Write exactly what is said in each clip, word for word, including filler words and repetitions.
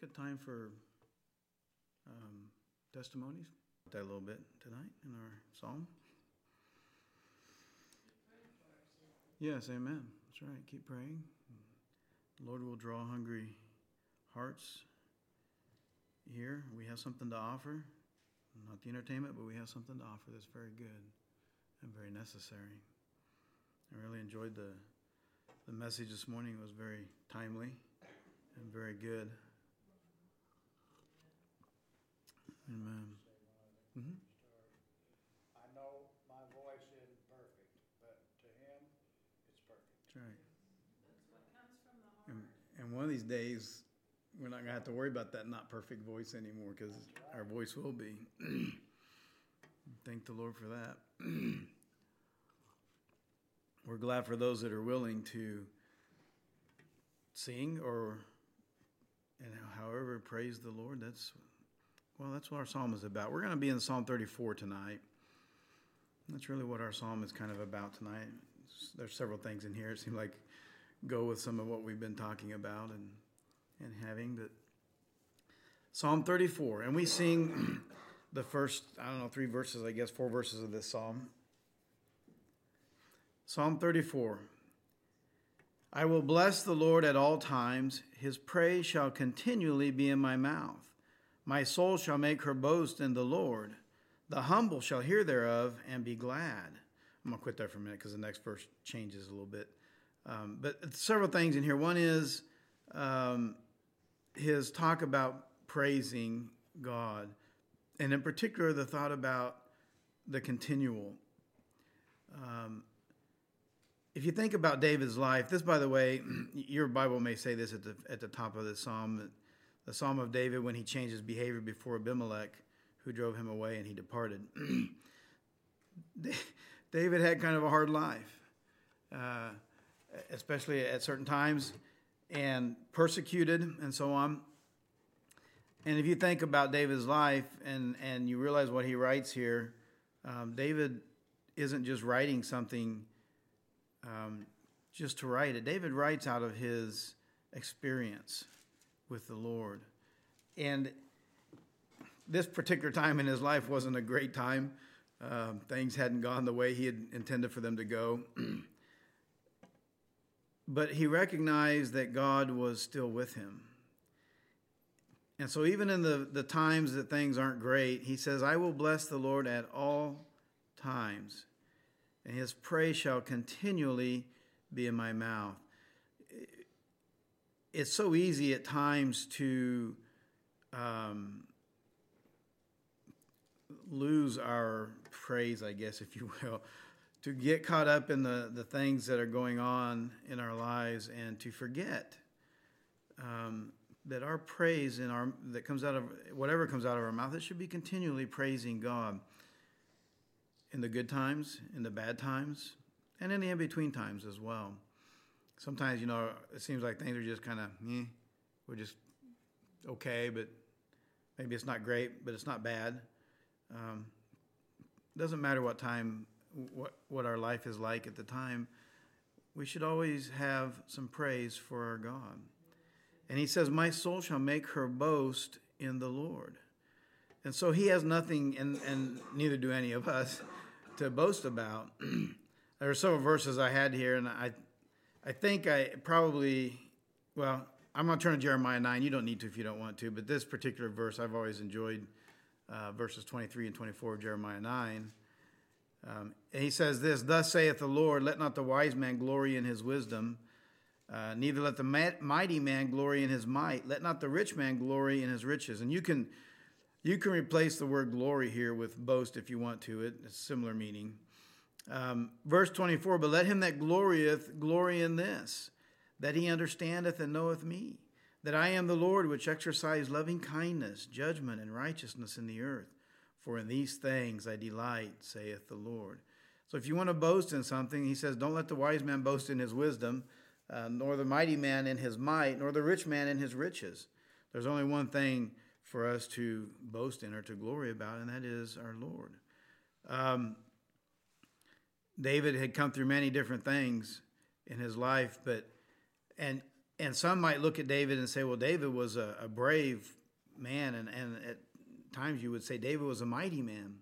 Good time for um, testimonies. That a little bit tonight in our psalm. Yes, amen. That's right. Keep praying. The Lord will draw hungry hearts here. We have something to offer. Not the entertainment, but we have something to offer that's very good and very necessary. I really enjoyed the the message this morning. It was very timely and very good. Amen. Mm-hmm. I know my voice isn't perfect, but to him, it's perfect. That's right. That's what comes from the heart. And, and one of these days, we're not going to have to worry about that not perfect voice anymore, because right. Our voice will be. Thank the Lord for that. We're glad for those that are willing to sing or, and however, praise the Lord. That's, well, that's what our psalm is about. We're going to be in Psalm thirty-four tonight. That's really what our psalm is kind of about tonight. There's several things in here. It seems like go with some of what we've been talking about and and having. But Psalm thirty-four, and we sing the first, I don't know, three verses, I guess, four verses of this psalm. Psalm thirty-four. I will bless the Lord at all times. His praise shall continually be in my mouth. My soul shall make her boast in the Lord. The humble shall hear thereof and be glad. I'm going to quit there for a minute because the next verse changes a little bit. Um, but several things in here. One is um, his talk about praising God. And in particular, the thought about the continual. Um, if you think about David's life, this, by the way, your Bible may say this at the at the top of the psalm, the Psalm of David when he changed his behavior before Abimelech, who drove him away and he departed. David had kind of a hard life, uh, especially at certain times, and persecuted and so on. And if you think about David's life and, and you realize what he writes here, um, David isn't just writing something um, just to write it. David writes out of his experience with the Lord. And this particular time in his life wasn't a great time. Um, things hadn't gone the way he had intended for them to go. But he recognized that God was still with him. And so even in the, the times that things aren't great, he says, I will bless the Lord at all times, and his praise shall continually be in my mouth. It's so easy at times to um, lose our praise, I guess, if you will, to get caught up in the, the things that are going on in our lives and to forget um, that our praise in our that comes out of whatever comes out of our mouth, it should be continually praising God in the good times, in the bad times, and in the in-between times as well. Sometimes, you know, it seems like things are just kind of, eh, we're just okay, but maybe it's not great, but it's not bad. Um, doesn't matter what time, what what our life is like at the time. We should always have some praise for our God. And he says, my soul shall make her boast in the Lord. And so he has nothing, and, and neither do any of us, to boast about. There are several verses I had here, and I I think I probably, well, I'm going to turn to Jeremiah nine. You don't need to if you don't want to, but this particular verse I've always enjoyed, uh, verses twenty-three and twenty-four of Jeremiah nine. Um, and he says this, thus saith the Lord, let not the wise man glory in his wisdom, uh, neither let the mighty man glory in his might. Let not the rich man glory in his riches. And you can you can replace the word glory here with boast if you want to. It, it's similar meaning. Um, verse twenty-four, but let him that glorieth glory in this, that he understandeth and knoweth me, that I am the Lord which exercise loving kindness, judgment, and righteousness in the earth. For in these things I delight, saith the Lord. So if you want to boast in something, he says, don't let the wise man boast in his wisdom, uh, nor the mighty man in his might, nor the rich man in his riches. There's only one thing for us to boast in or to glory about, and that is our Lord. Um, David had come through many different things in his life, but and and some might look at David and say, well, David was a, a brave man, and, and at times you would say David was a mighty man.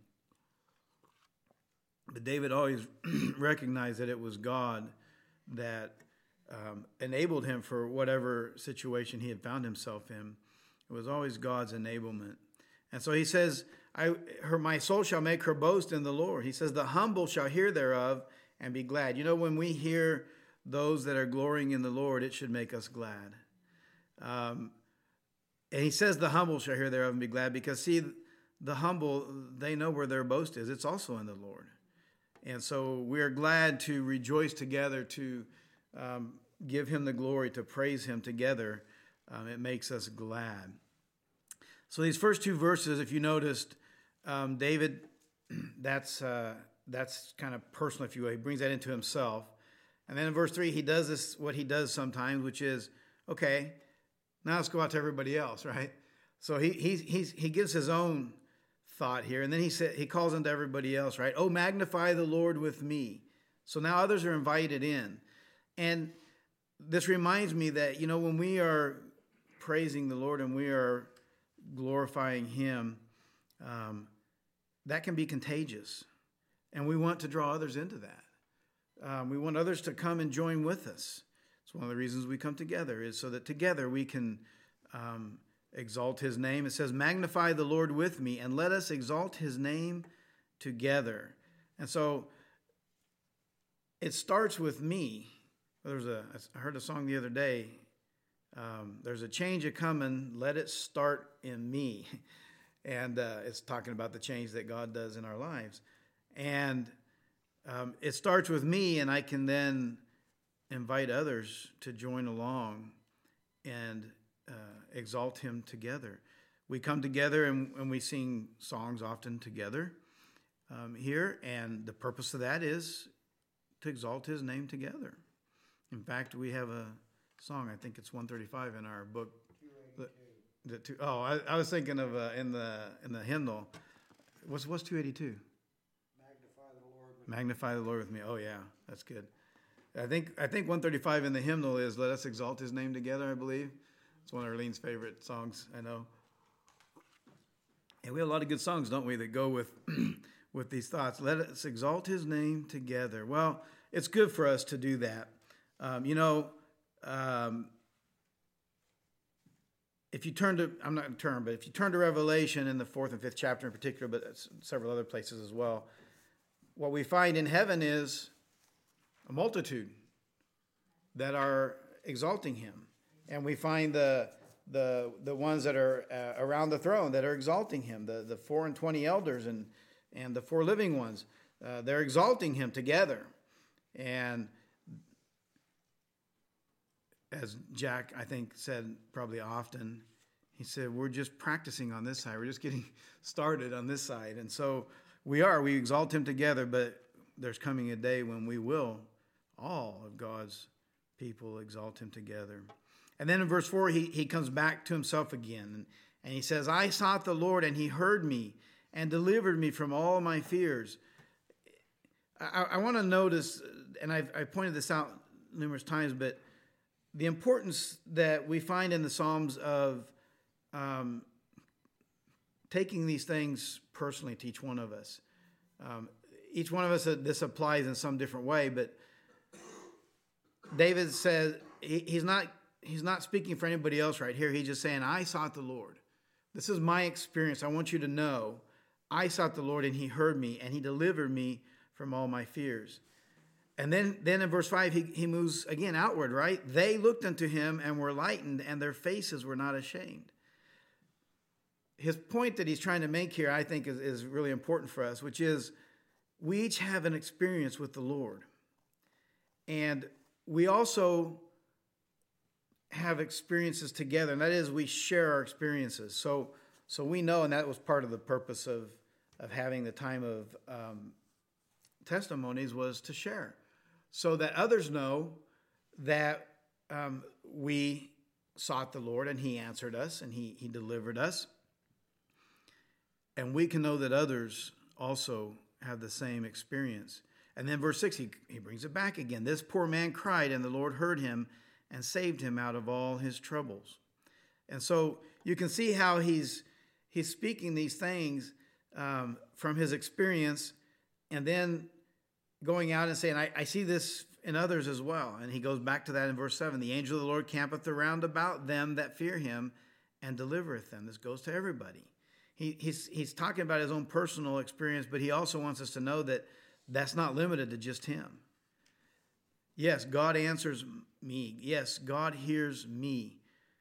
But David always recognized that it was God that um, enabled him for whatever situation he had found himself in. It was always God's enablement. And so he says, I, her, my soul shall make her boast in the Lord. He says, the humble shall hear thereof and be glad. You know, when we hear those that are glorying in the Lord, it should make us glad. Um, and he says, the humble shall hear thereof and be glad, because, see, the humble, they know where their boast is. It's also in the Lord. And so we are glad to rejoice together, to um, give him the glory, to praise him together. Um, it makes us glad. So these first two verses, if you noticed, um, David, that's uh, that's kind of personal, if you will. He brings that into himself. And then in verse three, he does this, what he does sometimes, which is, okay, now let's go out to everybody else, right? So he he he's, he gives his own thought here, and then he said he calls unto everybody else, right? Oh, magnify the Lord with me. So now others are invited in. And this reminds me that, you know, when we are praising the Lord and we are glorifying him, um, that can be contagious. And we want to draw others into that. Um, we want others to come and join with us. It's one of the reasons we come together, is so that together we can um, exalt his name. It says, magnify the Lord with me, and let us exalt his name together. And so it starts with me. There's a, I heard a song the other day. Um, there's a change a-coming, let it start in me. And uh, it's talking about the change that God does in our lives. And um, it starts with me, and I can then invite others to join along and uh, exalt him together. We come together and, and we sing songs often together um, here, and the purpose of that is to exalt his name together. In fact, we have a song, I think it's one thirty-five in our book. The, the two, oh, I, I was thinking of uh, in the in the hymnal. What's what's two eighty-two? Magnify the Lord with Magnify the Lord with me. Oh yeah, that's good. I think I think one thirty-five in the hymnal is "Let us exalt his name together." I believe it's one of Arlene's favorite songs. I know. And we have a lot of good songs, don't we, that go with with these thoughts. Let us exalt his name together. Well, it's good for us to do that. Um, you know. Um, If you turn to, I'm not going to turn, but if you turn to Revelation in the fourth and fifth chapter in particular, but several other places as well, what we find in heaven is a multitude that are exalting him. And we find the the the ones that are uh, around the throne that are exalting him, the, the four and twenty elders and, and the four living ones. Uh, they're exalting him together. And as Jack, I think, said probably often, he said, we're just practicing on this side. We're just getting started on this side. And so we are. We exalt him together, but there's coming a day when we will, all of God's people, exalt him together. And then in verse four, he, he comes back to himself again. And, and he says, I sought the Lord, and he heard me and delivered me from all my fears. I, I want to notice, and I've, I've pointed this out numerous times, but the importance that we find in the Psalms of um, taking these things personally to each one of us. Um, each one of us, uh, this applies in some different way, but David says he, he's not he's not speaking for anybody else right here. He's just saying, I sought the Lord. This is my experience. I want you to know, I sought the Lord, and he heard me, and he delivered me from all my fears. And then, then in verse five, he, he moves again outward, right? They looked unto him and were lightened, and their faces were not ashamed. His point that he's trying to make here, I think, is, is really important for us, which is we each have an experience with the Lord. And we also have experiences together, and that is we share our experiences. So, so we know, and that was part of the purpose of, of having the time of um, testimonies, was to share, so that others know that um, we sought the Lord and he answered us and he, he delivered us. And we can know that others also have the same experience. And then verse six, he, he brings it back again. This poor man cried, and the Lord heard him and saved him out of all his troubles. And so you can see how he's he's speaking these things um, from his experience, and then going out and saying, I, I see this in others as well. And he goes back to that in verse seven. The angel of the Lord campeth around about them that fear him and delivereth them. This goes to everybody. He, he's, he's talking about his own personal experience, but he also wants us to know that that's not limited to just him. Yes, God answers me. Yes, God hears me.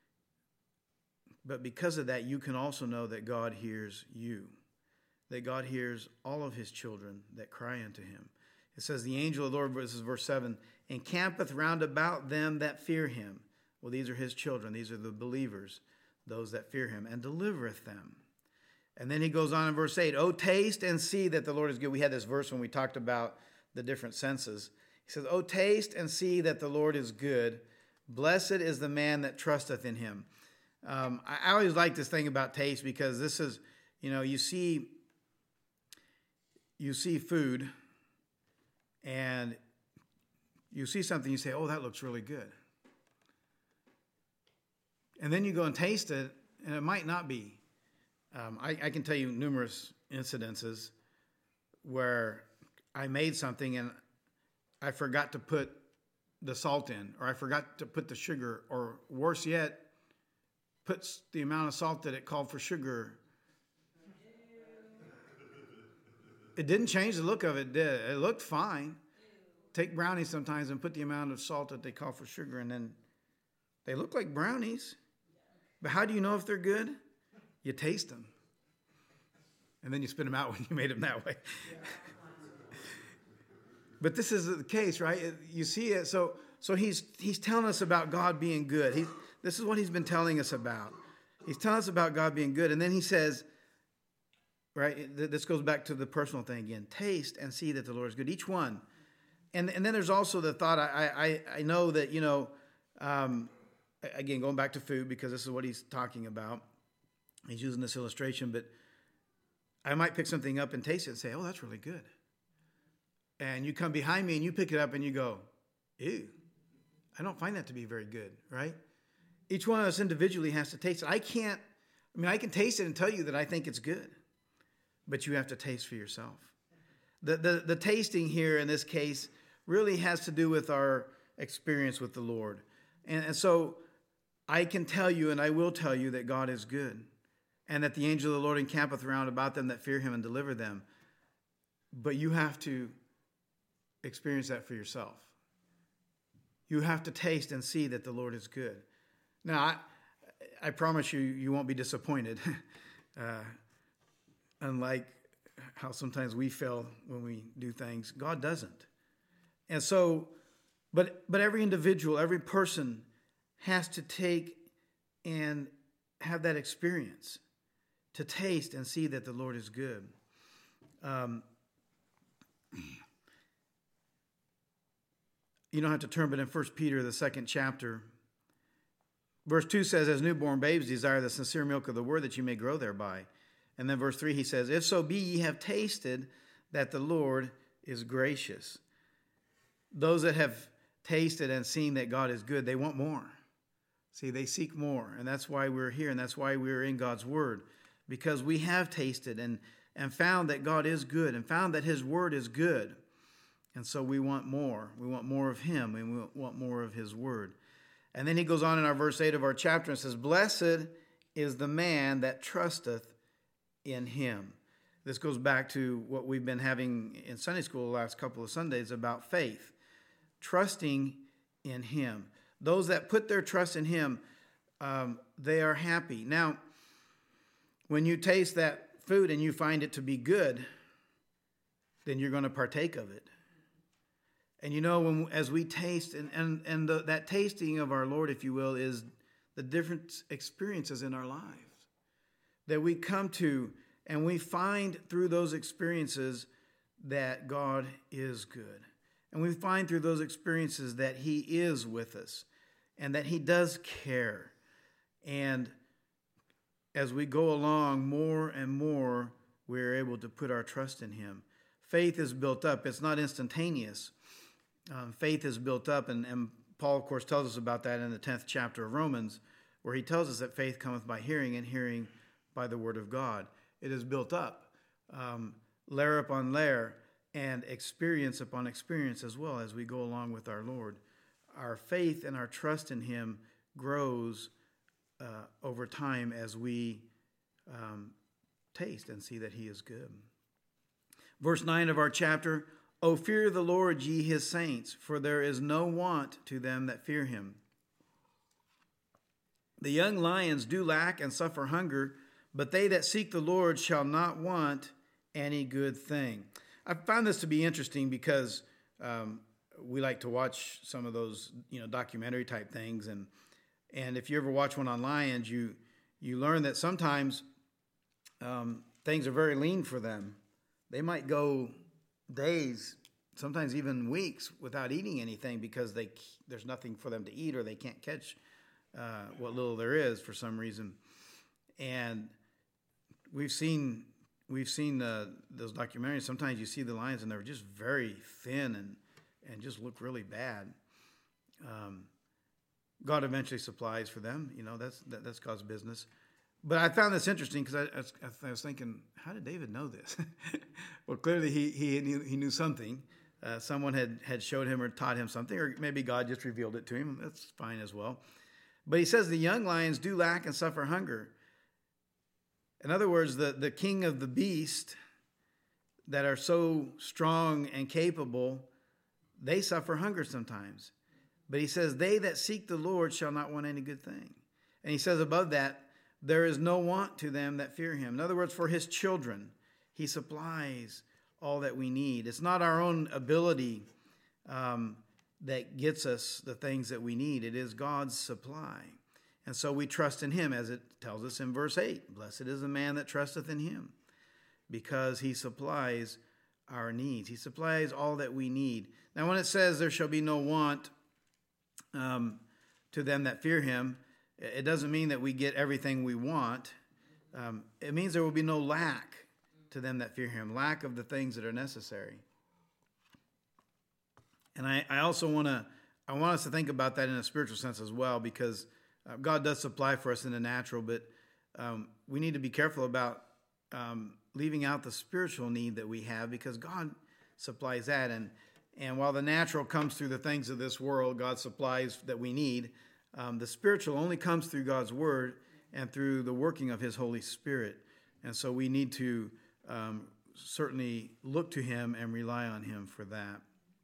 But because of that, you can also know that God hears you, that God hears all of his children that cry unto him. It says, the angel of the Lord, this is verse seven, encampeth round about them that fear him. Well, these are his children. These are the believers, those that fear him, and delivereth them. And then he goes on in verse eight, oh, taste and see that the Lord is good. We had this verse when we talked about the different senses. He says, oh, taste and see that the Lord is good. Blessed is the man that trusteth in him. Um, I, I always like this thing about taste, because this is, you know, you see, you see food, and you see something, you say, oh, that looks really good. And then you go and taste it, and it might not be. Um, I, I can tell you numerous incidences where I made something and I forgot to put the salt in, or I forgot to put the sugar, or worse yet, puts the amount of salt that it called for sugar. It didn't change the look of it, did it? It looked fine. Take brownies sometimes and put the amount of salt that they call for sugar, and then they look like brownies. But how do you know if they're good? You taste them. And then you spit them out when you made them that way. But this is the case, right? You see it. So so he's he's telling us about God being good. He, this is what he's been telling us about. He's telling us about God being good. And then he says, right, this goes back to the personal thing again. Taste and see that the Lord is good. Each one. And, and then there's also the thought, I, I, I know that, you know, um, again, going back to food, because this is what he's talking about. He's using this illustration, but I might pick something up and taste it and say, oh, that's really good. And you come behind me and you pick it up and you go, ew, I don't find that to be very good, right? Each one of us individually has to taste it. I can't, I mean, I can taste it and tell you that I think it's good, but you have to taste for yourself. The, the, the tasting here in this case really has to do with our experience with the Lord. And, and so I can tell you, and I will tell you, that God is good, and that the angel of the Lord encampeth round about them that fear him and deliver them. But you have to experience that for yourself. You have to taste and see that the Lord is good. Now, I, I promise you, you won't be disappointed. uh, unlike how sometimes we fail when we do things, God doesn't. And so, but but every individual, every person has to take and have that experience, to taste and see that the Lord is good. Um, you don't have to turn, but in First Peter, the second chapter, verse two says, as newborn babes desire the sincere milk of the word, that you may grow thereby. And then verse three, he says, if so be ye have tasted that the Lord is gracious. Those that have tasted and seen that God is good, they want more. See, they seek more. And that's why we're here, and that's why we're in God's word. Because we have tasted and, and found that God is good, and found that his word is good. And so we want more. We want more of him, and we want more of his word. And then he goes on in our verse eight of our chapter and says, blessed is the man that trusteth in him. This goes back to what we've been having in Sunday school the last couple of Sundays about faith. Trusting in him. Those that put their trust in him, um, they are happy. Now, when you taste that food and you find it to be good, then you're going to partake of it. And you know, when as we taste, and, and, and the, that tasting of our Lord, if you will, is the different experiences in our lives that we come to, and we find through those experiences that God is good. And we find through those experiences that he is with us and that he does care. And as we go along, more and more, we're able to put our trust in him. Faith is built up. It's not instantaneous. Um, faith is built up, and, and Paul, of course, tells us about that in the tenth chapter of Romans, where he tells us that faith cometh by hearing, and hearing by the word of God. It is built up, um, layer upon layer, and experience upon experience as well as we go along with our Lord. Our faith and our trust in him grows uh, over time as we um, taste and see that he is good. Verse nine of our chapter, O fear the Lord, ye his saints, for there is no want to them that fear him. The young lions do lack and suffer hunger, but they that seek the Lord shall not want any good thing. I found this to be interesting because um, we like to watch some of those, you know, documentary type things, and and if you ever watch one on lions, you you learn that sometimes um, things are very lean for them. They might go days, sometimes even weeks, without eating anything because they there's nothing for them to eat, or they can't catch uh, what little there is for some reason. And we've seen we've seen uh, those documentaries. Sometimes you see the lions and they're just very thin and and just look really bad. Um, God eventually supplies for them. You know, that's that, that's God's business. But I found this interesting because I, I, I was thinking, how did David know this? Well, clearly he he knew, he knew something. Uh, someone had, had showed him or taught him something, or maybe God just revealed it to him. That's fine as well. But he says the young lions do lack and suffer hunger. In other words, the, the king of the beast that are so strong and capable, they suffer hunger sometimes. But he says, they that seek the Lord shall not want any good thing. And he says above that, there is no want to them that fear him. In other words, for his children, he supplies all that we need. It's not our own ability um, that gets us the things that we need. It is God's supply. And so we trust in him, as it tells us in verse eight. Blessed is the man that trusteth in him, because he supplies our needs. He supplies all that we need. Now, when it says there shall be no want um, to them that fear him, it doesn't mean that we get everything we want. Um, it means there will be no lack to them that fear him, lack of the things that are necessary. And I, I also want to, I want us to think about that in a spiritual sense as well, because uh, God does supply for us in the natural, but um, we need to be careful about um, leaving out the spiritual need that we have, because God supplies that. And, and while the natural comes through the things of this world, God supplies that we need. Um, the spiritual only comes through God's word and through the working of his Holy Spirit. And so we need to um, certainly look to him and rely on him for that.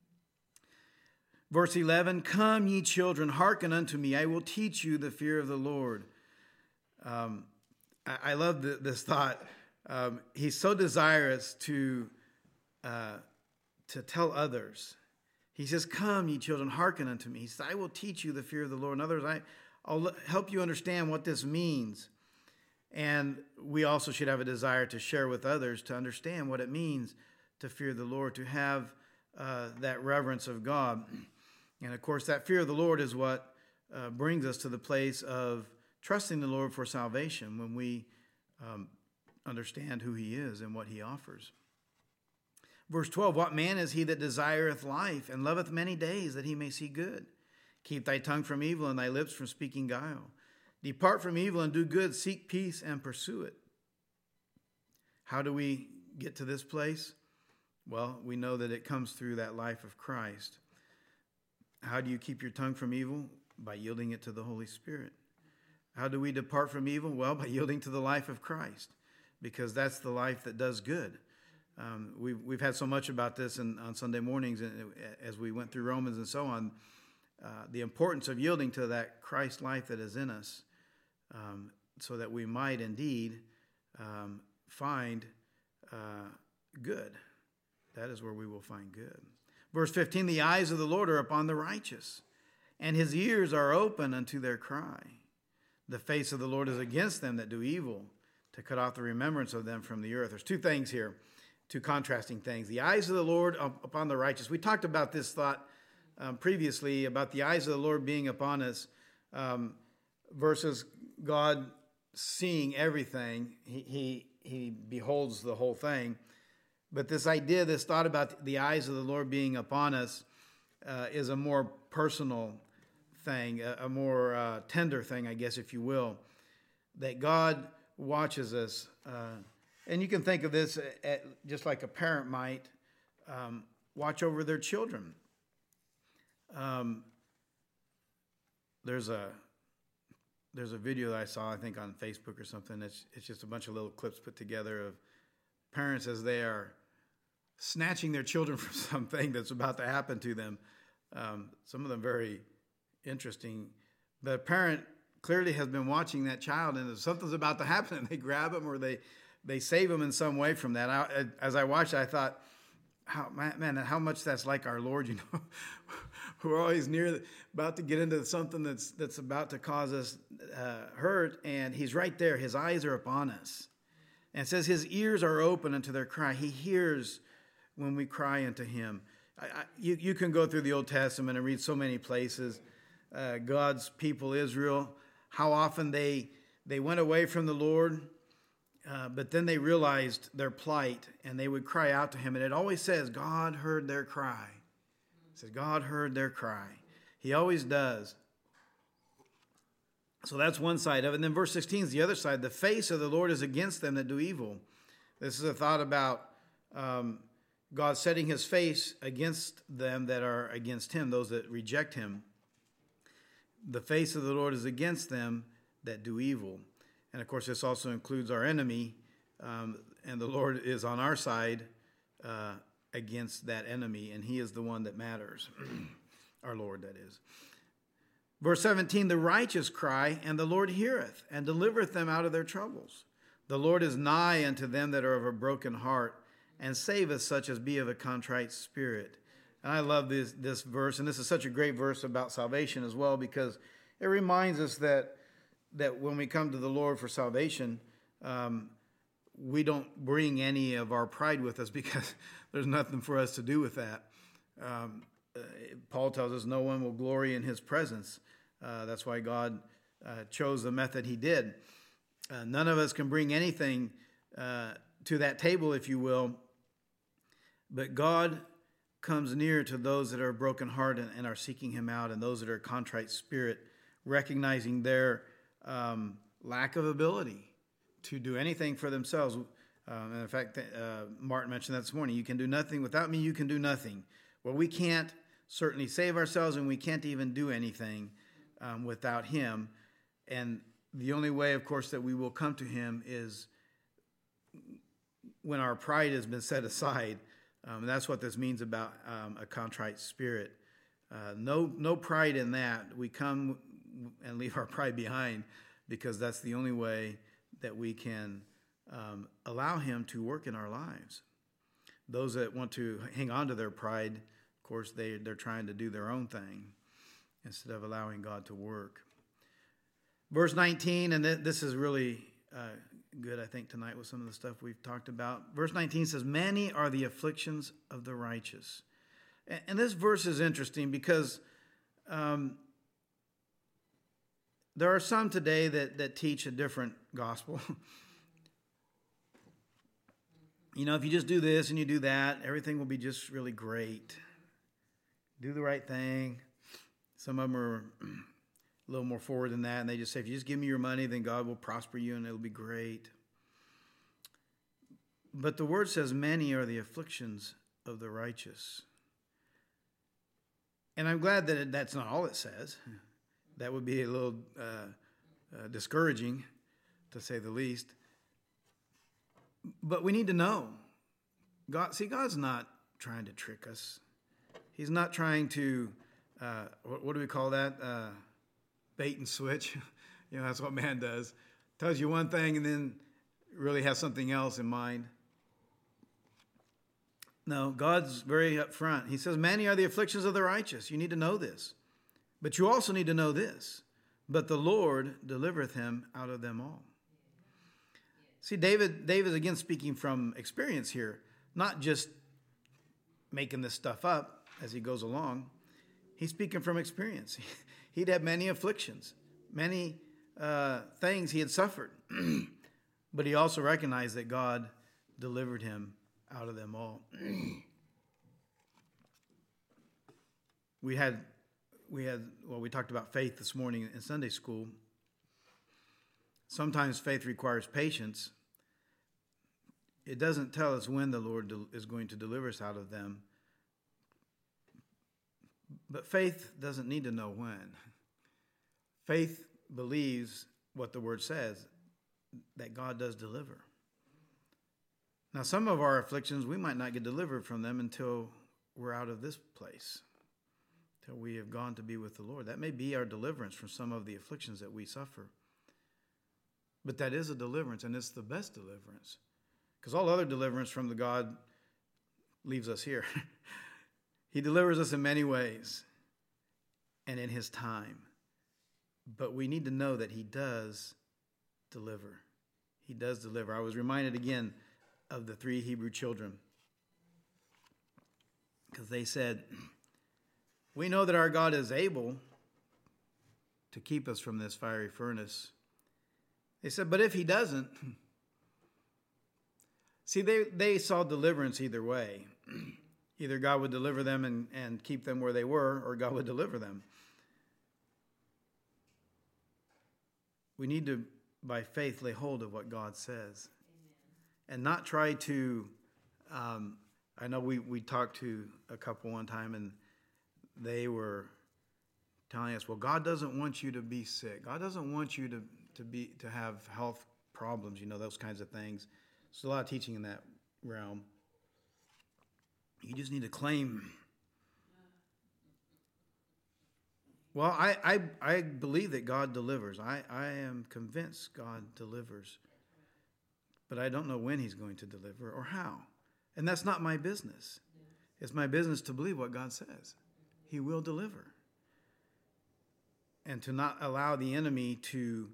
Verse eleven, come ye children, hearken unto me. I will teach you the fear of the Lord. Um, I, I love the, this thought. Um, he's so desirous to, uh, to tell others. He says, come, ye children, hearken unto me. He says, I will teach you the fear of the Lord. In other words, I, I'll help you understand what this means. And we also should have a desire to share with others to understand what it means to fear the Lord, to have uh, that reverence of God. And, of course, that fear of the Lord is what uh, brings us to the place of trusting the Lord for salvation, when we um, understand who he is and what he offers. Verse twelve, what man is he that desireth life and loveth many days, that he may see good? Keep thy tongue from evil and thy lips from speaking guile. Depart from evil and do good, seek peace and pursue it. How do we get to this place? Well, we know that it comes through that life of Christ. How do you keep your tongue from evil? By yielding it to the Holy Spirit. How do we depart from evil? Well, by yielding to the life of Christ, because that's the life that does good. Um, we've, we've had so much about this in, on Sunday mornings as we went through Romans and so on, uh, the importance of yielding to that Christ life that is in us, um, so that we might indeed um, find uh, good. That is where we will find good. Verse fifteen, the eyes of the Lord are upon the righteous, and his ears are open unto their cry. The face of the Lord is against them that do evil, to cut off the remembrance of them from the earth. There's two things here, two contrasting things. The eyes of the Lord upon the righteous. We talked about this thought um, previously, about the eyes of the Lord being upon us um, versus God seeing everything. He, he, he beholds the whole thing. But this idea, this thought about the eyes of the Lord being upon us uh, is a more personal thing, a, a more uh, tender thing, I guess, if you will, that God watches us. Uh, and you can think of this at, at, just like a parent might um, watch over their children. Um, there's a there's a video that I saw, I think, on Facebook or something. It's it's just a bunch of little clips put together of parents as they are snatching their children from something that's about to happen to them. Um, some of them very interesting. But a parent clearly has been watching that child, and if something's about to happen, and they grab them or they they save them in some way from that. I, as I watched, I thought, how, man, how much that's like our Lord, you know. We're always near, about to get into something that's that's about to cause us uh, hurt, and he's right there. His eyes are upon us. And it says his ears are open unto their cry. He hears when we cry unto him. I, I, you, you can go through the Old Testament and read so many places. Uh, God's people, Israel, how often they they went away from the Lord, uh, but then they realized their plight, and they would cry out to him. And it always says, God heard their cry. It says, God heard their cry. He always does. So that's one side of it. And then verse sixteen is the other side. The face of the Lord is against them that do evil. This is a thought about um, God setting his face against them that are against him, those that reject him. The face of the Lord is against them that do evil. And of course, this also includes our enemy. Um, and the Lord is on our side uh, against that enemy. And he is the one that matters. Our Lord, that is. Verse seventeen, the righteous cry, and the Lord heareth, and delivereth them out of their troubles. The Lord is nigh unto them that are of a broken heart, and saveth such as be of a contrite spirit. And I love this, this verse, and this is such a great verse about salvation as well, because it reminds us that, that when we come to the Lord for salvation, um, we don't bring any of our pride with us, because there's nothing for us to do with that. Um, uh, Paul tells us no one will glory in his presence. Uh, that's why God uh, chose the method he did. Uh, none of us can bring anything uh, to that table, if you will, but God comes near to those that are broken heart and, and are seeking him out, and those that are contrite spirit, recognizing their um, lack of ability to do anything for themselves. Um, and in fact, uh, Martin mentioned that this morning. You can do nothing without me. You can do nothing. Well, we can't certainly save ourselves, and we can't even do anything um, without him. And the only way, of course, that we will come to him is when our pride has been set aside. Um, and that's what this means about um, a contrite spirit. Uh, no, no pride in that. We come and leave our pride behind, because that's the only way that we can um, allow him to work in our lives. Those that want to hang on to their pride, of course, they, they're trying to do their own thing instead of allowing God to work. Verse nineteen, and th- this is really uh, good, I think, tonight with some of the stuff we've talked about. Verse nineteen says, many are the afflictions of the righteous. And, and this verse is interesting because um, there are some today that, that teach a different gospel. You know, if you just do this and you do that, everything will be just really great. Do the right thing. Some of them are a little more forward than that, and they just say, if you just give me your money, then God will prosper you and it'll be great. But the word says, many are the afflictions of the righteous. And I'm glad that it, that's not all it says. That would be a little uh, uh, discouraging, to say the least. But we need to know. God, see, God's not trying to trick us. He's not trying to, uh, what, what do we call that? Uh, bait and switch. You know, that's what man does. Tells you one thing and then really has something else in mind. No, God's very upfront. He says, many are the afflictions of the righteous. You need to know this. But you also need to know this. But the Lord delivereth him out of them all. See, David, David is again speaking from experience here, not just making this stuff up as he goes along. He's speaking from experience. He'd had many afflictions, many uh, things he had suffered. But he also recognized that God delivered him out of them all. We had we had, well, we talked about faith this morning in Sunday school. Sometimes faith requires patience. It doesn't tell us when the Lord is going to deliver us out of them. But faith doesn't need to know when. Faith believes what the Word says, that God does deliver. Now, some of our afflictions, we might not get delivered from them until we're out of this place, till we have gone to be with the Lord. That may be our deliverance from some of the afflictions that we suffer. But that is a deliverance, and it's the best deliverance. Because all other deliverance from the God leaves us here. He delivers us in many ways and in His time. But we need to know that He does deliver. He does deliver. I was reminded again of the three Hebrew children, because they said, we know that our God is able to keep us from this fiery furnace. They said, but if He doesn't, see, they, they saw deliverance either way. Either God would deliver them and, and keep them where they were, or God would deliver them. We need to, by faith, lay hold of what God says. Amen. And not try to, um, I know we, we talked to a couple one time, and they were telling us, well, God doesn't want you to be sick. God doesn't want you to, to be to have health problems, you know, those kinds of things. There's a lot of teaching in that realm. You just need to claim. Well, I, I, I believe that God delivers. I, I am convinced God delivers. But I don't know when He's going to deliver or how. And that's not my business. It's my business to believe what God says. He will deliver. And to not allow the enemy to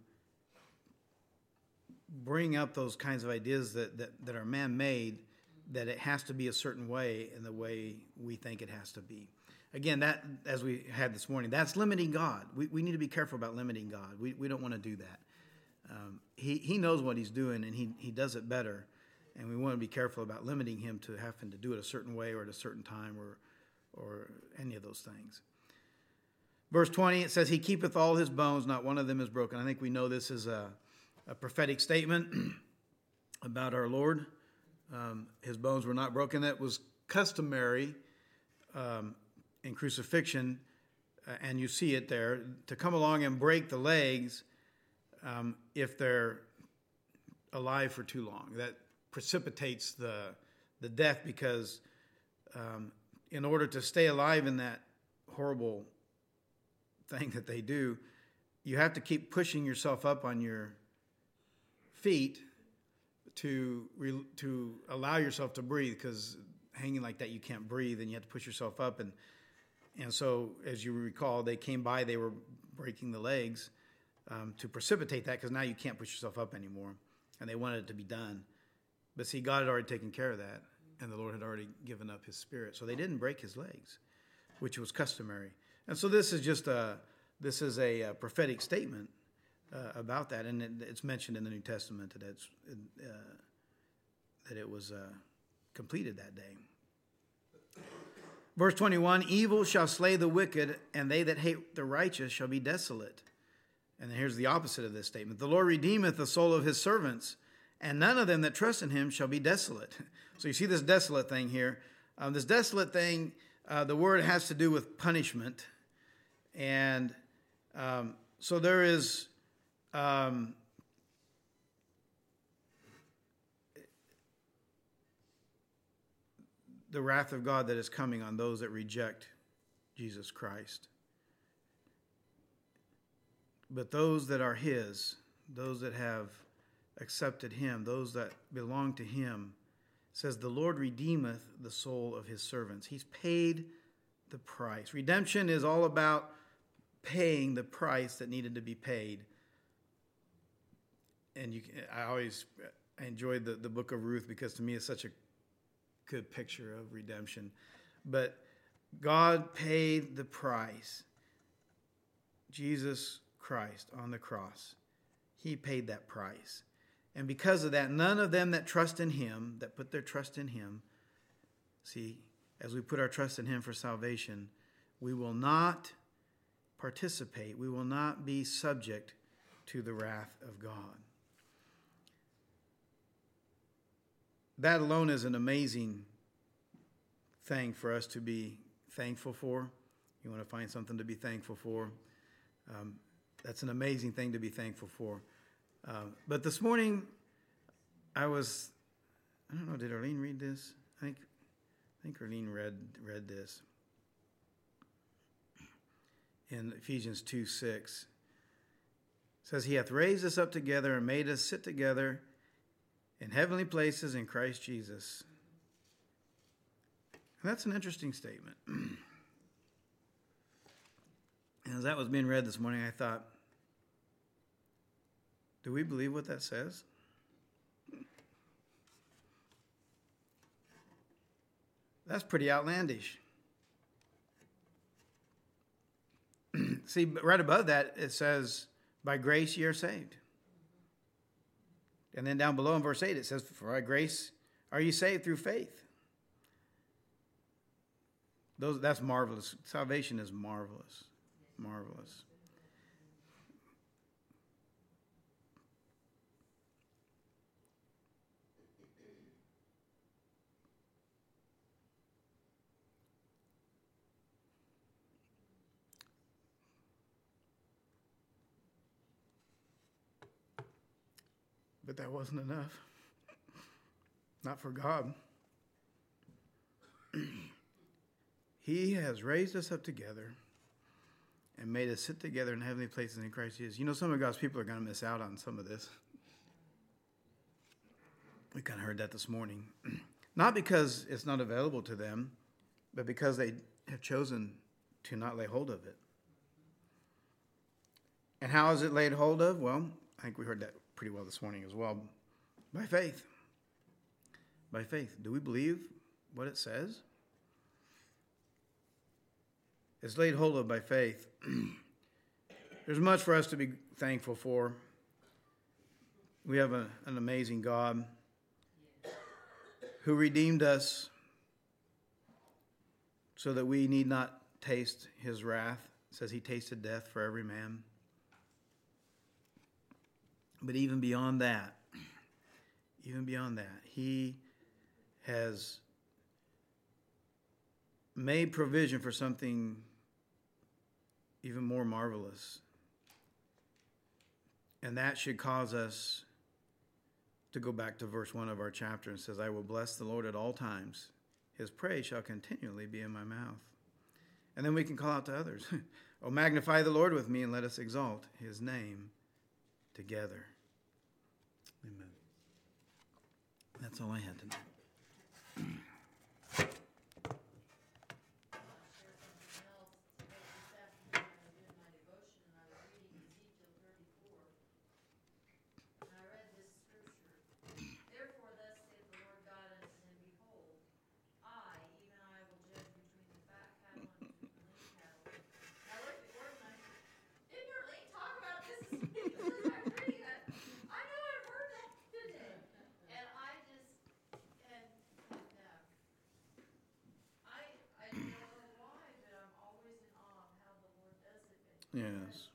bring up those kinds of ideas that, that, that are man-made, that it has to be a certain way in the way we think it has to be. Again, that, as we had this morning, that's limiting God. We, we need to be careful about limiting God. We, we don't want to do that. Um, he, he knows what He's doing, and he, he does it better. And we want to be careful about limiting Him to having to do it a certain way or at a certain time or, or any of those things. Verse twenty, it says, He keepeth all His bones, not one of them is broken. I think we know this is a, a prophetic statement about our Lord. Um, his bones were not broken. That was customary um, in crucifixion, uh, and you see it there, to come along and break the legs um, if they're alive for too long. That precipitates the the death, because um, in order to stay alive in that horrible thing that they do, you have to keep pushing yourself up on your feet to to allow yourself to breathe, because hanging like that you can't breathe, and you have to push yourself up. And and so, as you recall, they came by, they were breaking the legs um, to precipitate that, because now you can't push yourself up anymore, and they wanted it to be done. But see, God had already taken care of that, and the Lord had already given up His Spirit, so they didn't break His legs, which was customary. And so this is just a this is a, a prophetic statement Uh, about that, and it, it's mentioned in the New Testament that it's uh, that it was uh, completed that day. Verse twenty-one: Evil shall slay the wicked, and they that hate the righteous shall be desolate. And then here's the opposite of this statement: The Lord redeemeth the soul of His servants, and none of them that trust in Him shall be desolate. So you see this desolate thing here. Um, this desolate thing, uh, the word has to do with punishment, and um, so there is. Um, the wrath of God that is coming on those that reject Jesus Christ. But those that are His, those that have accepted Him, those that belong to Him, says the Lord redeemeth the soul of His servants. He's paid the price. Redemption is all about paying the price that needed to be paid. And you, I always enjoyed the, the book of Ruth, because to me it's such a good picture of redemption. But God paid the price. Jesus Christ on the cross, He paid that price. And because of that, none of them that trust in Him, that put their trust in Him, see, as we put our trust in Him for salvation, we will not participate. We will not be subject to the wrath of God. That alone is an amazing thing for us to be thankful for. You want to find something to be thankful for? Um, that's an amazing thing to be thankful for. Uh, but this morning, I was, I don't know, did Arlene read this? I think, I think Arlene read read this in Ephesians two six. It says, He hath raised us up together and made us sit together in heavenly places in Christ Jesus. And that's an interesting statement. And as that was being read this morning, I thought, do we believe what that says? That's pretty outlandish. See, right above that, it says, by grace ye are saved. And then down below in verse eight, it says, for by grace are you saved through faith. Those, that's marvelous. Salvation is marvelous. Marvelous. But that wasn't enough. Not for God. He has raised us up together and made us sit together in heavenly places in Christ Jesus. You know, some of God's people are going to miss out on some of this. We kind of heard that this morning. Not because it's not available to them, but because they have chosen to not lay hold of it. And how is it laid hold of? Well, I think we heard that pretty well this morning as well. By faith. By faith. Do we believe what it says? It's laid hold of by faith. There's much for us to be thankful for. We have a, an amazing God who redeemed us so that we need not taste his wrath. It says he tasted death for every man. But even beyond that, even beyond that, he has made provision for something even more marvelous. And that should cause us to go back to verse one of our chapter. And says, I will bless the Lord at all times. His praise shall continually be in my mouth. And then we can call out to others. Oh, magnify the Lord with me and let us exalt his name together. Amen. That's all I had tonight. Yes.